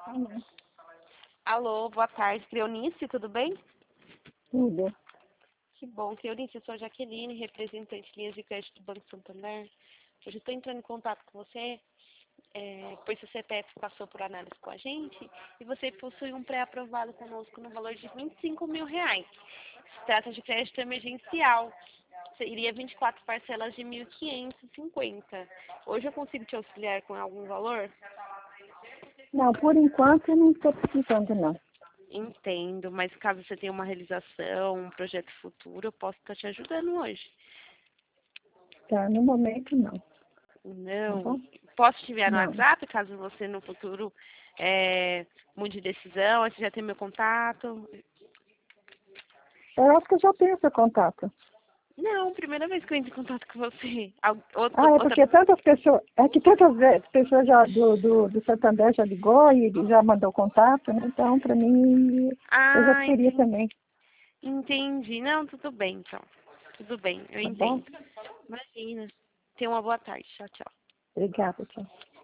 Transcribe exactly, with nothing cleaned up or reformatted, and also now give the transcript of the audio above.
Alô, Alô, boa tarde, Cleonice, tudo bem? tudo. Que bom, Cleonice, eu sou a Jaqueline, representante de linhas de crédito do Banco Santander. Hoje eu estou entrando em contato com você, é, pois o C P F passou por análise com a gente e você possui um pré-aprovado conosco no valor de vinte e cinco mil reais. Se trata de crédito emergencial, seria vinte e quatro parcelas de mil quinhentos e cinquenta. Hoje eu consigo te auxiliar com algum valor? Não, por enquanto eu não estou precisando, não. Entendo, mas caso você tenha uma realização, um projeto futuro, eu posso estar te ajudando hoje. Tá, no momento não. Tá Não. bom? Posso te enviar no Não. WhatsApp, caso você no futuro é, mude de decisão, você já tem meu contato? Eu acho que eu já tenho seu contato. Não, primeira vez que eu entro em contato com você. Al- Outra, Ah, é outra... porque tantas pessoas, é que tantas ve- pessoas já do, do, do Santander já ligou e já mandou contato, né? Então, para mim, eu já Ah, teria entendi. também, Entendi. Não, tudo bem, então. Tudo bem, eu tá bom? entendo. Imagina. Tenha uma boa tarde. Tchau, tchau. Obrigada, tchau.